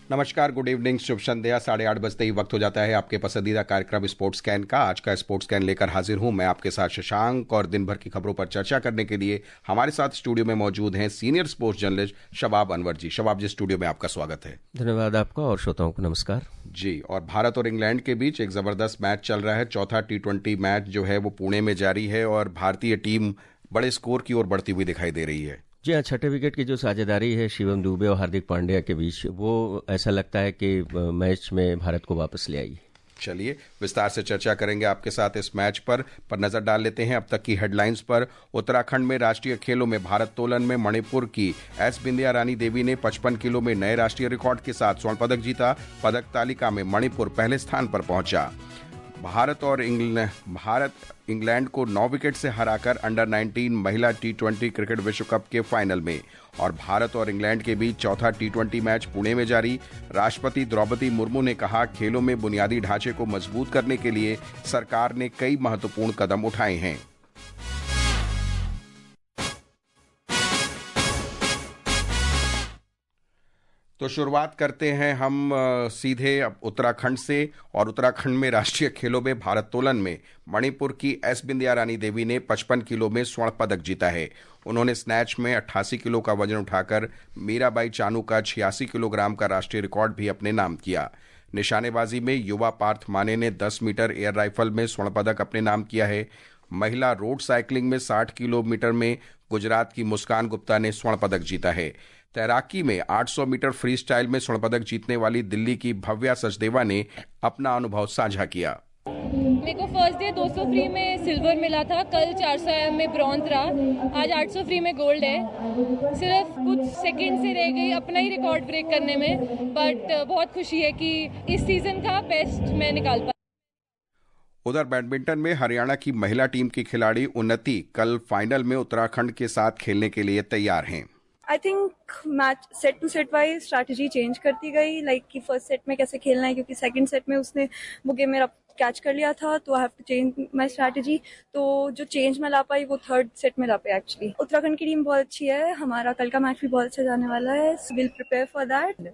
नमस्कार, good evening, शुभ संध्या। 8:30 बजते ही वक्त हो जाता है आपके पसंदीदा कार्यक्रम स्पोर्ट्स स्कैन का। आज का स्पोर्ट्स स्कैन लेकर हाजिर हूं मैं आपके साथ शशांक, और दिन भर की खबरों पर चर्चा करने के लिए हमारे साथ स्टूडियो में मौजूद हैं सीनियर स्पोर्ट्स जर्नलिस्ट शबाब अनवर जी। शबाब जी, स्टूडियो में आपका स्वागत है। धन्यवाद आपका और श्रोताओं को नमस्कार जी। और भारत और इंग्लैंड के बीच एक जबरदस्त मैच चल रहा है। चौथा T20 मैच जो है वो पुणे में जारी है और भारतीय टीम बड़े स्कोर की ओर बढ़ती हुई दिखाई दे रही है। जी हाँ, छठे विकेट की जो साझेदारी है शिवम दुबे और हार्दिक पांड्या के बीच, वो ऐसा लगता है कि मैच में भारत को वापस ले आई। चलिए विस्तार से चर्चा करेंगे आपके साथ इस मैच पर नजर डाल लेते हैं अब तक की हेडलाइंस पर। उत्तराखंड में राष्ट्रीय खेलों में भारोत्तोलन में मणिपुर की एस बिंदिया रानी देवी ने 55 किलो में नए राष्ट्रीय रिकॉर्ड के साथ स्वर्ण पदक जीता। पदक तालिका में मणिपुर पहले स्थान पर पहुंचा। भारत इंग्लैंड को 9 विकेट से हराकर अंडर 19 महिला T20 क्रिकेट विश्व कप के फाइनल में। और भारत और इंग्लैंड के बीच चौथा T20 मैच पुणे में जारी। राष्ट्रपति द्रौपदी मुर्मू ने कहा, खेलों में बुनियादी ढांचे को मजबूत करने के लिए सरकार ने कई महत्वपूर्ण कदम उठाए हैं। तो शुरुआत करते हैं हम सीधे उत्तराखंड से। और उत्तराखंड में राष्ट्रीय खेलों में भारोत्तोलन में मणिपुर की एस बिंदिया रानी देवी ने 55 किलो में स्वर्ण पदक जीता है। उन्होंने स्नैच में 88 किलो का वजन उठाकर मीराबाई चानू का 86 किलोग्राम का राष्ट्रीय रिकॉर्ड भी अपने नाम किया। निशानेबाजी में युवा पार्थ माने ने 10 मीटर एयर राइफल में स्वर्ण पदक अपने नाम किया है। महिला रोड साइकिलिंग में 60 किलोमीटर में गुजरात की मुस्कान गुप्ता ने स्वर्ण पदक जीता है। तैराकी में 800 मीटर फ्री स्टाइल में स्वर्ण पदक जीतने वाली दिल्ली की भव्या सचदेवा ने अपना अनुभव साझा किया। मेरे को फर्स्ट डे 200 फ्री में सिल्वर मिला था, कल 400 में ब्रॉन्ज रहा, आज 800 फ्री में गोल्ड है। सिर्फ कुछ सेकंड से रह गई अपना ही रिकॉर्ड ब्रेक करने में, बट बहुत खुशी है कि इस सीजन का बेस्ट मैं निकाल पाई। उधर बैडमिंटन में हरियाणा की महिला टीम की खिलाड़ी उन्नति कल फाइनल में उत्तराखंड के साथ खेलने के लिए तैयार हैं। I think match set to set wise strategy change करती गई, लाइक कि फर्स्ट सेट में कैसे खेलना है, क्योंकि सेकंड सेट में उसने वो गेम मेरा कैच कर लिया था, तो I have to change my strategy. तो जो चेंज मैं ला पाई वो थर्ड सेट में ला पाई। एक्चुअली उत्तराखंड की टीम बहुत अच्छी है, हमारा कल का मैच भी बहुत अच्छा जाने वाला है, विल प्रिपेयर फॉर दैट।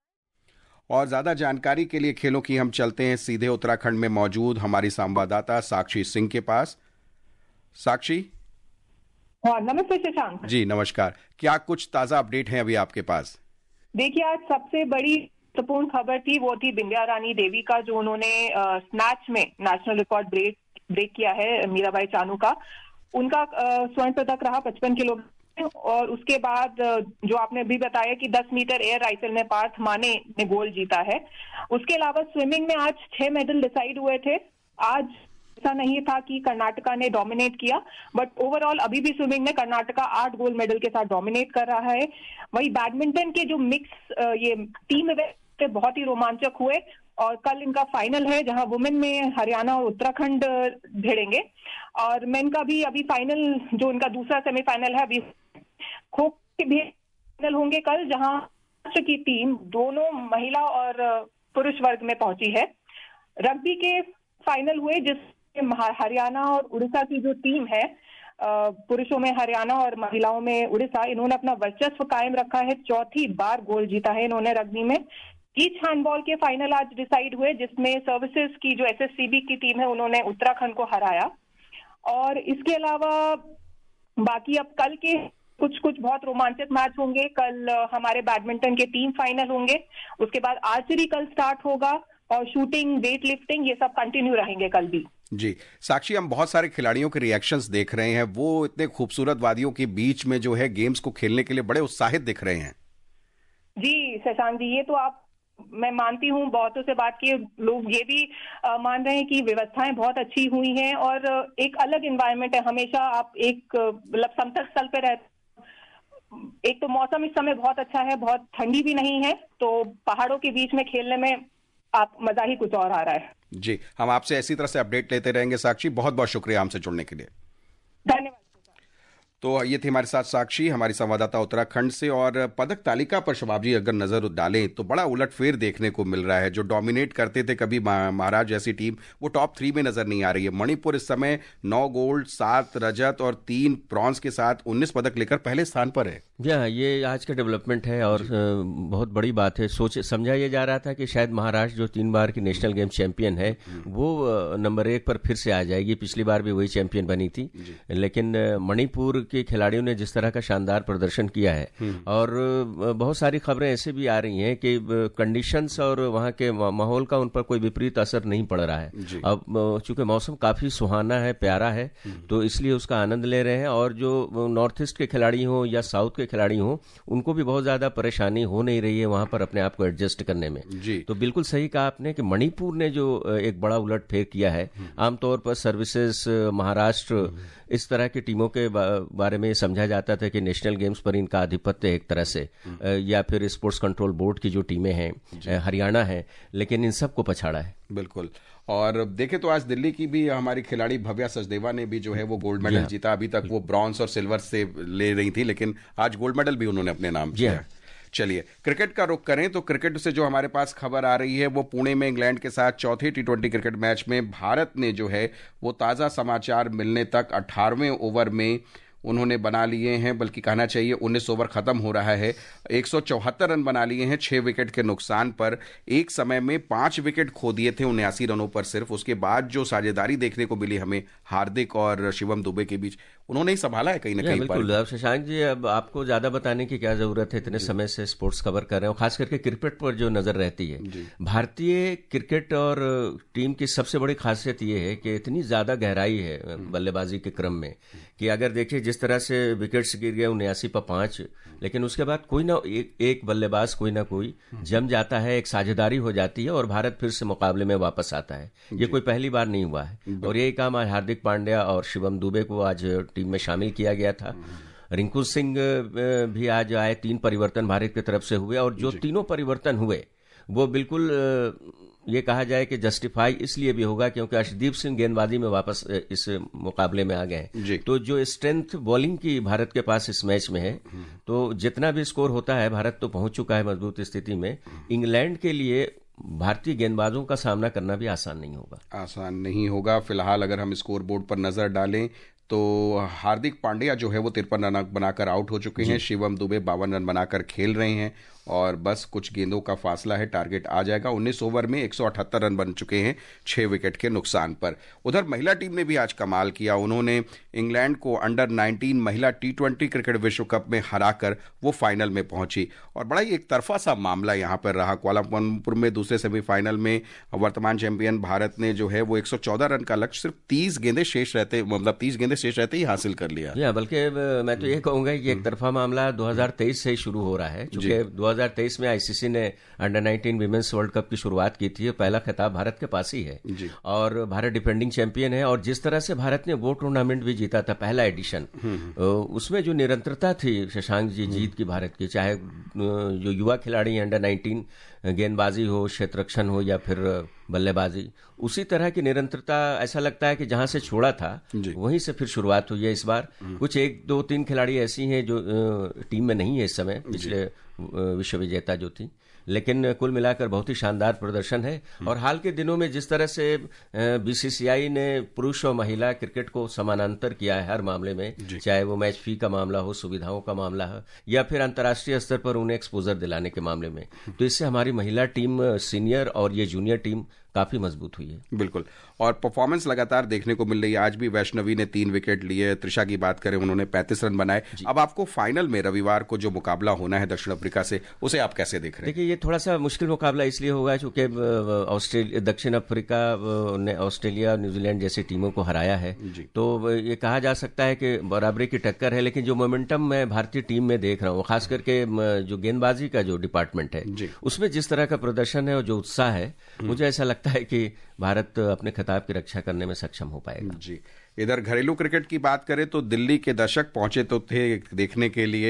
और ज्यादा जानकारी के लिए खेलों की हम चलते हैं सीधे उत्तराखंड में मौजूद हमारी संवाददाता साक्षी सिंह के पास। साक्षी। हाँ, नमस्ते शशांक जी नमस्कार। क्या कुछ ताजा अपडेट है अभी आपके पास? देखिए, आज सबसे बड़ी महत्वपूर्ण खबर थी वो थी बिंदिया रानी देवी का, जो उन्होंने स्नैच में नेशनल रिकॉर्ड ब्रेक किया है मीराबाई चानू का। उनका स्वर्ण पदक रहा 55 किलो। और उसके बाद जो आपने अभी बताया कि 10 मीटर एयर राइफल में पार्थ माने ने गोल्ड जीता है। उसके अलावा स्विमिंग में आज 6 मेडल डिसाइड हुए थे। आज ऐसा नहीं था कि कर्नाटका ने डोमिनेट किया, बट ओवरऑल अभी भी स्विमिंग में कर्नाटका 8 गोल्ड मेडल के साथ डोमिनेट कर रहा है। वही बैडमिंटन के जो मिक्स ये टीम इवेंट बहुत ही रोमांचक हुए, और कल इनका फाइनल है जहां वुमेन में हरियाणा और उत्तराखंड भिड़ेंगे, और मेन का भी अभी फाइनल, जो इनका दूसरा सेमीफाइनल है, अभी खो के भी फाइनल होंगे कल, जहां की टीम दोनों महिला और पुरुष वर्ग में पहुंची है। रग्बी के फाइनल हुए जिस हरियाणा और उड़ीसा की जो टीम है, पुरुषों में हरियाणा और महिलाओं में उड़ीसा, इन्होंने अपना वर्चस्व कायम रखा है। चौथी बार गोल्ड जीता है इन्होंने रग्बी में। बीच हैंडबॉल के फाइनल आज डिसाइड हुए, जिसमें सर्विसेज की जो SSCB की टीम है उन्होंने उत्तराखंड को हराया। और इसके अलावा बाकी अब कल के कुछ बहुत रोमांचक मैच होंगे। कल हमारे बैडमिंटन के टीम फाइनल होंगे, उसके बाद आर्चरी कल स्टार्ट होगा, और शूटिंग, वेट लिफ्टिंग, ये सब कंटिन्यू रहेंगे कल भी। जी साक्षी, हम बहुत सारे खिलाड़ियों के रिएक्शंस देख रहे हैं, वो इतने खूबसूरत वादियों के बीच में जो है गेम्स को खेलने के लिए बड़े उत्साहित दिख रहे हैं। जी शशांक जी, ये तो मैं मानती हूँ, बहुतों से बात किए लोग ये भी मान रहे हैं कि व्यवस्थाएं बहुत अच्छी हुई हैं, और एक अलग एनवायरनमेंट है। हमेशा आप एक मतलब समतल स्थल पे रहते, एक तो मौसम इस समय बहुत अच्छा है, बहुत ठंडी भी नहीं है, तो पहाड़ों के बीच में खेलने में आप मजा ही कुछ और आ रहा है। जी, हम आपसे इसी तरह से अपडेट लेते रहेंगे साक्षी। बहुत बहुत शुक्रिया हमसे जुड़ने के लिए। धन्यवाद। तो ये थी हमारे साथ साक्षी, हमारी संवाददाता उत्तराखंड से। और पदक तालिका पर शबाब जी अगर नजर डालें तो बड़ा उलटफेर देखने को मिल रहा है। जो डोमिनेट करते थे कभी महाराज जैसी टीम, वो टॉप 3 में नजर नहीं आ रही है। मणिपुर इस समय 9 गोल्ड, 7 रजत और 3 ब्रॉन्ज के साथ 19 पदक लेकर पहले स्थान पर है। ये आज का डेवलपमेंट है और बहुत बड़ी बात है। समझा ये जा रहा था कि शायद महाराष्ट्र जो 3 बार की नेशनल गेम चैंपियन है वो नंबर 1 पर फिर से आ जाएगी। पिछली बार भी वही चैंपियन बनी थी, लेकिन मणिपुर के खिलाड़ियों ने जिस तरह का शानदार प्रदर्शन किया है और बहुत सारी खबरें ऐसे भी आ रही हैं कि कंडीशंस और वहाँ के माहौल का उन पर कोई विपरीत असर नहीं पड़ रहा है। अब चूंकि मौसम काफी सुहाना है, प्यारा है, तो इसलिए उसका आनंद ले रहे हैं। और जो नॉर्थ ईस्ट के खिलाड़ी हों या साउथ के खिलाड़ी हों, उनको भी बहुत ज्यादा परेशानी हो नहीं रही है वहां पर अपने आप को एडजस्ट करने में। तो बिल्कुल सही कहा आपने कि मणिपुर ने जो एक बड़ा उलटफेर किया है। आमतौर पर सर्विसेज, महाराष्ट्र, इस तरह की टीमों के बारे में समझा जाता था कि नेशनल गेम्स पर इनका आधिपत्य एक तरह से, या फिर स्पोर्ट्स कंट्रोल बोर्ड की जो टीमें हैं, हरियाणा है, लेकिन इन सबको पछाड़ा है। बिल्कुल। और देखें तो आज दिल्ली की भी हमारी खिलाड़ी भव्या सचदेवा ने भी जो है वो गोल्ड मेडल जीता। अभी तक वो ब्रॉन्ज और सिल्वर से ले रही थी, लेकिन आज गोल्ड मेडल भी उन्होंने अपने नाम किया। चलिए क्रिकेट का रुख करें तो क्रिकेट से जो हमारे पास खबर आ रही है वो पुणे में इंग्लैंड के साथ चौथे T20 क्रिकेट मैच में भारत ने जो है वो ताज़ा समाचार मिलने तक 18वें ओवर में उन्होंने बना लिए हैं, बल्कि कहना चाहिए 19 ओवर खत्म हो रहा है, 174 रन बना लिए हैं 6 विकेट के नुकसान पर। एक समय में 5 विकेट खो दिए थे 79 रनों पर सिर्फ। उसके बाद जो साझेदारी देखने को मिली हमें हार्दिक और शिवम दुबे के बीच, उन्होंने ही संभाला है कहीं ना कहीं। बिल्कुल शशांक जी, अब आपको ज्यादा बताने की क्या जरूरत है, इतने समय से स्पोर्ट्स कवर कर रहे हो, खास करके क्रिकेट पर जो नजर रहती है। भारतीय क्रिकेट और टीम की सबसे बड़ी खासियत ये है कि इतनी ज्यादा गहराई है बल्लेबाजी के क्रम में कि अगर देखिए जिस तरह से विकेट्स गिर गए 79 पर 5, लेकिन उसके बाद कोई ना एक बल्लेबाज कोई ना कोई जम जाता है, एक साझेदारी हो जाती है और भारत फिर से मुकाबले में वापस आता है। ये कोई पहली बार नहीं हुआ है और यही काम आज हार्दिक पांड्या और शिवम दुबे को आज टीम में शामिल किया गया था। रिंकू सिंह भी आज आए। 3 परिवर्तन भारत की तरफ से हुए और जो तीनों परिवर्तन हुए वो बिल्कुल ये कहा जाए कि जस्टिफाई इसलिए भी होगा क्योंकि अर्शदीप सिंह गेंदबाजी में वापस इस मुकाबले में आ गए। तो जो स्ट्रेंथ बॉलिंग की भारत के पास इस मैच में है, तो जितना भी स्कोर होता है भारत तो पहुंच चुका है मजबूत स्थिति में। इंग्लैंड के लिए भारतीय गेंदबाजों का सामना करना भी आसान नहीं होगा। फिलहाल अगर हम स्कोर बोर्ड पर नजर डालें तो हार्दिक पांड्या जो है वो 53 रन बनाकर आउट हो चुके हैं, शिवम दुबे 52 रन बनाकर खेल रहे हैं और बस कुछ गेंदों का फासला है, टारगेट आ जाएगा। 19 ओवर में 178 रन बन चुके हैं 6 विकेट के नुकसान पर। उधर महिला टीम ने भी आज कमाल किया। उन्होंने इंग्लैंड को अंडर 19 महिला T20 क्रिकेट विश्व कप में हराकर वो फाइनल में पहुंची और बड़ा ही एक तरफा सा मामला यहां पर रहा। कुआलालंपुर में दूसरे सेमीफाइनल में वर्तमान चैंपियन भारत ने जो है वो 114 रन का लक्ष्य सिर्फ 30 गेंदें शेष रहते ही हासिल कर लिया। बल्कि मैं तो ये कहूंगा कि एक तरफा मामला 2023 से शुरू हो रहा है, क्योंकि 2023 में आईसीसी ने अंडर 19 विमेंस वर्ल्ड कप की शुरुआत की थी। पहला खिताब भारत के पास ही है और भारत डिफेंडिंग चैंपियन है। और जिस तरह से भारत ने वो टूर्नामेंट भी जीता था, पहला एडिशन, उसमें जो निरंतरता थी शशांक जी जीत की भारत की, चाहे जो युवा खिलाड़ी अंडर 19 गेंदबाजी हो, क्षेत्ररक्षण हो या फिर बल्लेबाजी, उसी तरह की निरंतरता ऐसा लगता है कि जहां से छोड़ा था वहीं से फिर शुरुआत हुई है इस बार। कुछ 1, 2, 3 खिलाड़ी ऐसी हैं जो टीम में नहीं है इस समय, पिछले विश्व विजेता जो थी, लेकिन कुल मिलाकर बहुत ही शानदार प्रदर्शन है। और हाल के दिनों में जिस तरह से बीसीसीआई ने पुरुष और महिला क्रिकेट को समानांतर किया है हर मामले में, चाहे वो मैच फी का मामला हो, सुविधाओं का मामला हो या फिर अंतर्राष्ट्रीय स्तर पर उन्हें एक्सपोजर दिलाने के मामले में, तो इससे हमारी महिला टीम सीनियर और ये जूनियर टीम काफी मजबूत हुई है। बिल्कुल, और परफॉर्मेंस लगातार देखने को मिल रही है। आज भी वैष्णवी ने 3 विकेट लिए। त्रिशा की बात करें, उन्होंने 35 रन बनाए। अब आपको फाइनल में रविवार को जो मुकाबला होना है दक्षिण अफ्रीका से, उसे आप कैसे देख रहे हैं? देखिए, ये थोड़ा सा मुश्किल मुकाबला इसलिए होगा क्योंकि दक्षिण अफ्रीका ने ऑस्ट्रेलिया, न्यूजीलैंड जैसी टीमों को हराया है, तो ये कहा जा सकता है कि बराबरी की टक्कर है। लेकिन जो मोमेंटम मैं भारतीय टीम में देख रहा हूँ, खास करके जो गेंदबाजी का जो डिपार्टमेंट है, उसमें जिस तरह का प्रदर्शन है और जो उत्साह है, मुझे ऐसा लगता है कि भारत अपने खिताब की रक्षा करने में सक्षम हो पाएगा। जी, इधर घरेलू क्रिकेट की बात करें तो दिल्ली के दर्शक पहुंचे तो थे देखने के लिए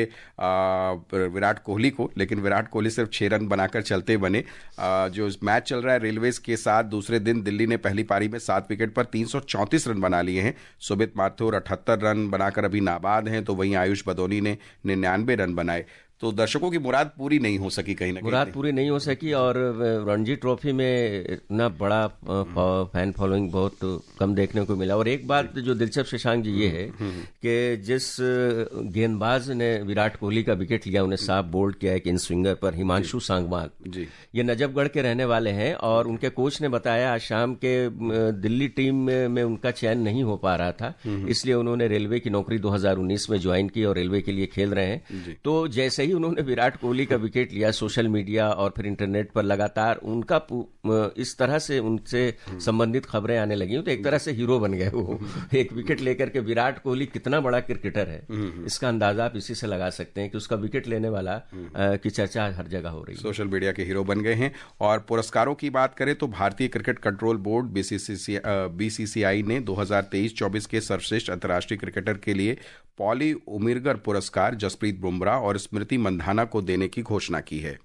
विराट कोहली को, लेकिन विराट कोहली सिर्फ 6 रन बनाकर चलते बने। जो मैच चल रहा है रेलवेज के साथ, दूसरे दिन दिल्ली ने पहली पारी में 7 विकेट पर 334 रन बना लिए हैं। सुमित माथुर 78 रन बनाकर अभी नाबाद हैं, तो वहीं आयुष बदौनी ने 99 रन बनाए। तो दर्शकों की मुराद पूरी नहीं हो सकी, कहीं ना कहीं मुराद पूरी नहीं हो सकी। और रणजी ट्रॉफी में इतना बड़ा फैन फॉलोइंग बहुत कम देखने को मिला। और एक बात जो दिलचस्प शशांक जी ये है कि जिस गेंदबाज ने विराट कोहली का विकेट लिया, उन्हें साफ बोल्ड किया एक इन स्विंगर पर, हिमांशु सांगवान, ये नजफगढ़ के रहने वाले हैं। और उनके कोच ने बताया आज शाम के दिल्ली टीम में उनका चयन नहीं हो पा रहा था, इसलिए उन्होंने रेलवे की नौकरी 2019 में ज्वाइन की और रेलवे के लिए खेल रहे हैं। तो जैसे ही उन्होंने विराट कोहली का विकेट लिया, सोशल मीडिया और फिर इंटरनेट पर लगातार उनका इस तरह से उनसे संबंधित खबरें आने लगी, तो एक तरह से हीरो बन गए वो। एक विकेट लेकर के विराट कोहली कितना बड़ा क्रिकेटर है, इसका अंदाजा आप इसी से लगा सकते हैं कि उसका विकेट लेने वाला की चर्चा हर जगह हो रही है। सोशल मीडिया के हीरो बन गए हैं। और पुरस्कारों की बात करें तो भारतीय क्रिकेट कंट्रोल बोर्ड बीसीसीआई ने 2023-24 के सर्वश्रेष्ठ अंतर्राष्ट्रीय क्रिकेटर के लिए पॉली उमिरगर पुरस्कार जसप्रीत बुमराह और स्मृति मंधाना को देने की घोषणा की है।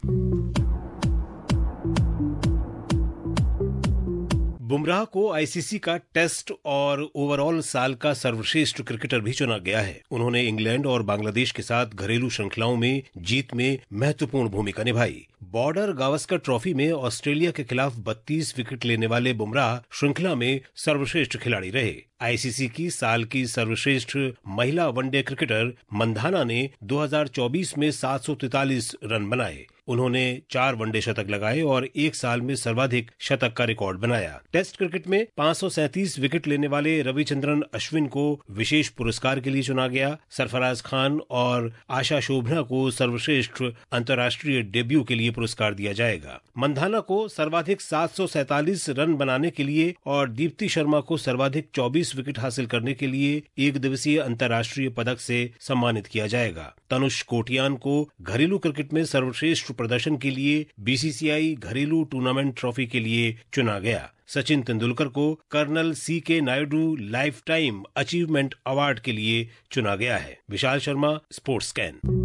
बुमराह को आईसीसी का टेस्ट और ओवरऑल साल का सर्वश्रेष्ठ क्रिकेटर भी चुना गया है। उन्होंने इंग्लैंड और बांग्लादेश के साथ घरेलू श्रृंखलाओं में जीत में महत्वपूर्ण भूमिका निभाई। बॉर्डर गावस्कर ट्रॉफी में ऑस्ट्रेलिया के खिलाफ 32 विकेट लेने वाले बुमराह श्रृंखला में सर्वश्रेष्ठ खिलाड़ी रहे। आईसीसी की साल की सर्वश्रेष्ठ महिला वनडे क्रिकेटर मंधाना ने 2024 में 743 रन बनाए। उन्होंने 4 वनडे शतक लगाए और एक साल में सर्वाधिक शतक का रिकॉर्ड बनाया। टेस्ट क्रिकेट में 537 विकेट लेने वाले रविचंद्रन अश्विन को विशेष पुरस्कार के लिए चुना गया। सरफराज खान और आशा शोभना को सर्वश्रेष्ठ अंतर्राष्ट्रीय डेब्यू के लिए पुरस्कार दिया जाएगा। मंधाना को सर्वाधिक 747 रन बनाने के लिए और दीप्ति शर्मा को सर्वाधिक 24 विकेट हासिल करने के लिए एक दिवसीय अंतर्राष्ट्रीय पदक से सम्मानित किया जाएगा। तनुष कोटियान को घरेलू क्रिकेट में सर्वश्रेष्ठ प्रदर्शन के लिए बीसीसीआई घरेलू टूर्नामेंट ट्रॉफी के लिए चुना गया। सचिन तेंदुलकर को colonel CK Naidu lifetime achievement award के लिए चुना गया है। Vishal Sharma, sports scan.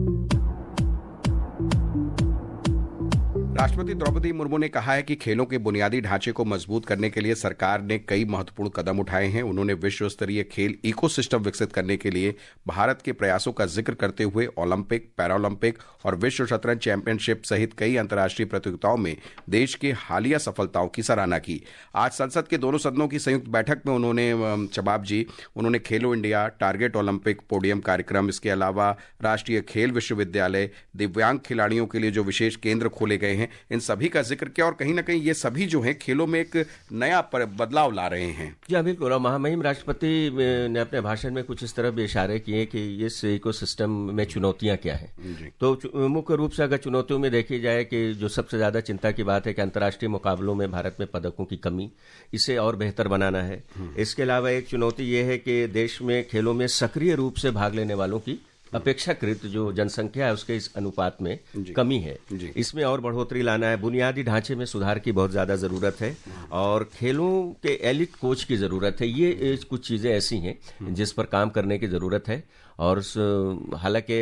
राष्ट्रपति द्रौपदी मुर्मू ने कहा है कि खेलों के बुनियादी ढांचे को मजबूत करने के लिए सरकार ने कई महत्वपूर्ण कदम उठाए हैं। उन्होंने विश्व स्तरीय खेल इकोसिस्टम विकसित करने के लिए भारत के प्रयासों का जिक्र करते हुए ओलंपिक, पैरालंपिक और विश्व शतरंज चैंपियनशिप सहित कई अंतर्राष्ट्रीय प्रतियोगिताओं में देश के हालिया सफलताओं की सराहना की। आज संसद के दोनों सदनों की संयुक्त बैठक में उन्होंने खेलो इंडिया, टारगेट ओलंपिक पोडियम कार्यक्रम, इसके अलावा राष्ट्रीय खेल विश्वविद्यालय, दिव्यांग खिलाड़ियों के लिए जो विशेष केंद्र खोले गए हैं, इन सभी का जिक्र किया। और कहीं ना कहीं ये सभी जो हैं खेलों में एक नया बदलाव ला रहे हैं। जी बिल्कुल। और महामहिम राष्ट्रपति ने अपने भाषण में कुछ इस तरह भी इशारे किए कि इस इकोसिस्टम में चुनौतियां क्या हैं। तो मुख्य रूप से अगर चुनौतियों में देखी जाए कि जो सबसे ज्यादा चिंता की बात है कि अंतर्राष्ट्रीय मुकाबलों में भारत में पदकों की कमी, इसे और बेहतर बनाना है। इसके अलावा एक चुनौती ये है कि देश में खेलों में सक्रिय रूप से भाग लेने वालों की अपेक्षाकृत जो जनसंख्या है उसके इस अनुपात में कमी है, इसमें और बढ़ोतरी लाना है। बुनियादी ढांचे में सुधार की बहुत ज्यादा जरूरत है और खेलों के एलिट कोच की जरूरत है। ये कुछ चीजें ऐसी हैं जिस पर काम करने की जरूरत है। और हालांकि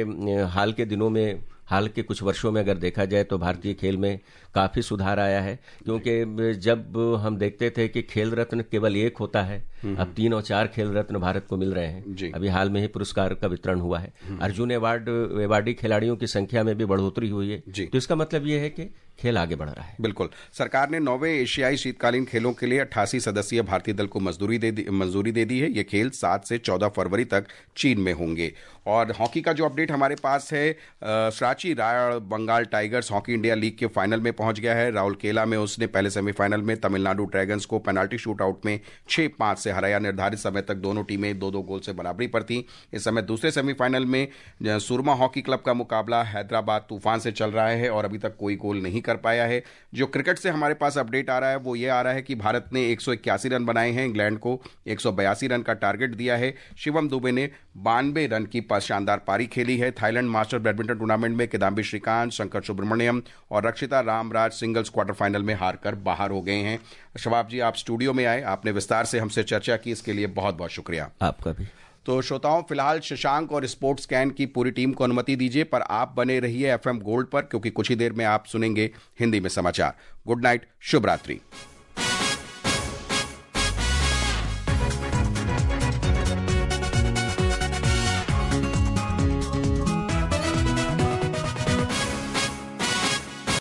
हाल के कुछ वर्षों में अगर देखा जाए तो भारतीय खेल में काफी सुधार आया है, क्योंकि जब हम देखते थे कि खेल रत्न केवल एक होता है, अब 3 और 4 खेल रत्न भारत को मिल रहे हैं। अभी हाल में ही पुरस्कार का वितरण हुआ है। अर्जुन अवार्डी खिलाड़ियों की संख्या में भी बढ़ोतरी हुई है। तो इसका मतलब ये है कि खेल आगे बढ़ रहा है। बिल्कुल। सरकार ने 9वें एशियाई शीतकालीन खेलों के लिए 88 सदस्यीय भारतीय दल को मंजूरी दे दी है। ये खेल 7 से 14 फरवरी तक चीन में होंगे। और हॉकी का जो अपडेट हमारे पास है, Shrachi Rarh Bengal Tigers Hockey India League के फाइनल में पहुंच गया है। राउरकेला में उसने पहले सेमीफाइनल में तमिलनाडु ड्रैगन्स को पेनाल्टी शूटआउट में 6-5 से हराया। निर्धारित समय तक दोनों टीमें 2-2 गोल से बराबरी पर थीं। इस समय दूसरे सेमीफाइनल में सुरमा हॉकी क्लब का मुकाबला हैदराबाद तूफान से चल रहा है और अभी तक कोई गोल नहीं कर पाया है। जो क्रिकेट से हमारे पास अपडेट आ रहा है वो ये आ रहा है कि भारत ने 181 रन बनाए हैं, इंग्लैंड को 182 रन का टारगेट दिया है। शिवम दुबे ने 92 रन की शानदार पारी खेली है। थाईलैंड मास्टर बैडमिंटन टूर्नामेंट में किदाम्बी श्रीकांत, शंकर सुब्रमण्यम और रक्षिता रामराज सिंगल्स क्वार्टर फाइनल में हारकर बाहर हो गए हैं। शबाब जी, आप स्टूडियो में आए, आपने विस्तार से हमसे चर्चा की, इसके लिए बहुत बहुत शुक्रिया। आपका भी। तो श्रोताओं, फिलहाल शशांक और स्पोर्ट्स स्कैन की पूरी टीम को अनुमति दीजिए, पर आप बने रहिए FM गोल्ड पर, क्योंकि कुछ ही देर में आप सुनेंगे हिंदी में समाचार। गुड नाइट, शुभ रात्रि।